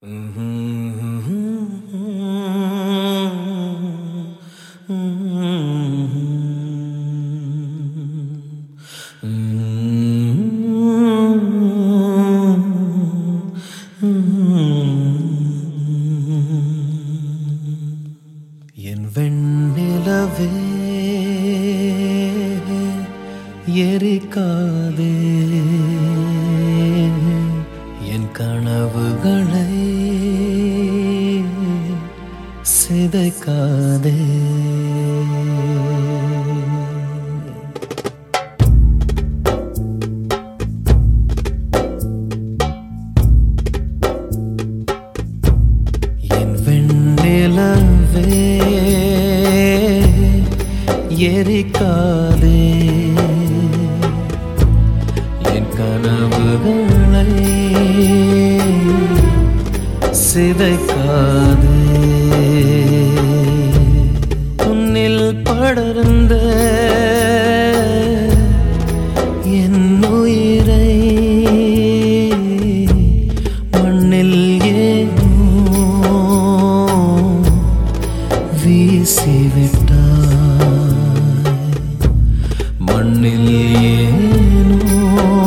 என் வெண்ணிலவே எரிக்காதே, என் கனவுகளை சிதைக்காதே. என் வெண்ணிலவே எரிக்காதே, என் கனவுகளை சிதைக்காதே. உன்னில் படர்ந்த என் உயிரை மண்ணில் ஏனோ வீசிவிட்டாய், மண்ணில் ஏனோ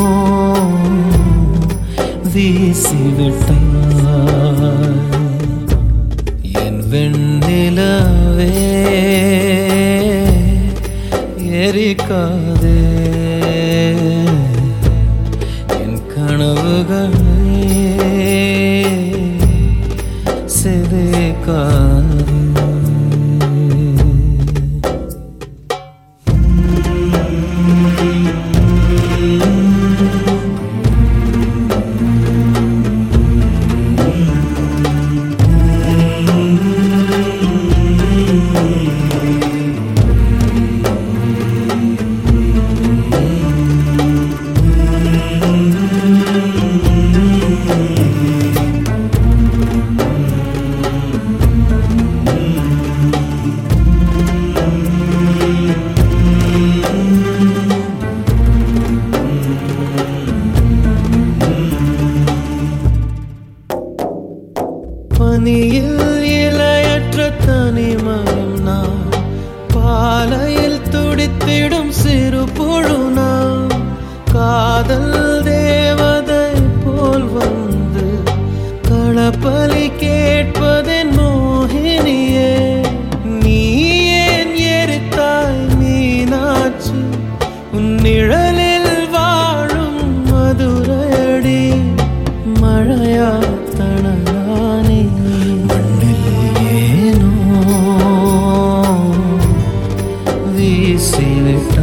வீசிவிட்டாய். என் வெண்ணிலவே எரிக்காதே, என் கனவுகளை சிதைக்காதே. பனியில் இலையற்ற தனிமரம் நான், பாலையில் துடித்திடும் சிறு புழு நான். காதல் தேவதை போல் வந்து களப்பலி கேட்பதென் மோகினியே. நீ ஏன் எரித்தாய் மீனாட்சி, உன் நிழலில் வாழும் மதுரையடி. மழையா தணலானே, மண்ணில் ஏனோ வீசிவிட்டாய்.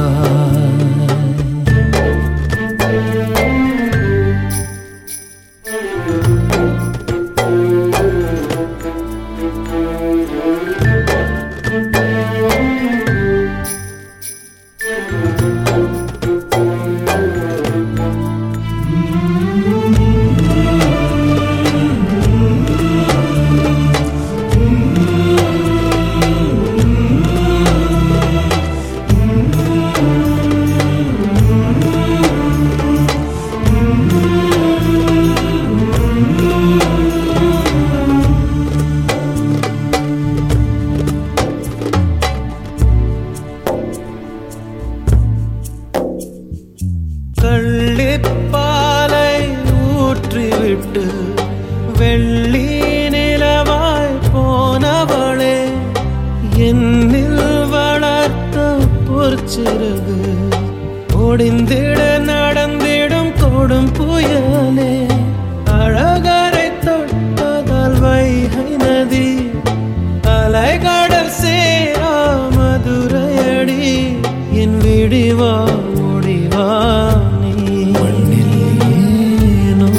கள்ளிப்பாலை ஊற்றிவிட்டு வெள்ளி நிலவாய் போனவளே, என்னில் வளர்த்த பொற்சிறகு ஒடிந்திட நடந்திடும் கொடும் புயலே. அழகரை தொட்டதால் வைகை நதி, அலைகடல் சேரா மதுரையடி. என் விடிவா முடிவா நீ, மண்ணில் ஏனோ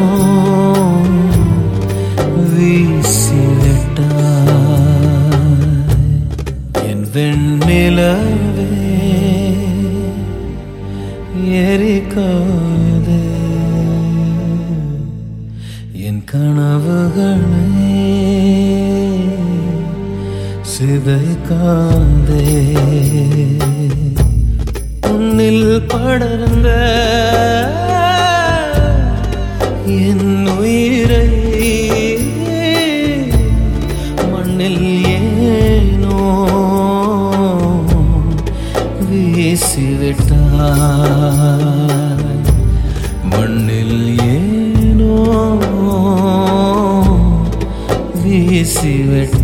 வீசிவிட்டாய். என் வெண்ணிலவே எரிக்காதே, என் கனவுகளை சிதைக்காதே. உன்னில் படர்ந்த என் உயிரை வீசிவிட்டாய். மண்ணில் ஏனோ வீசிவிட்டாய்.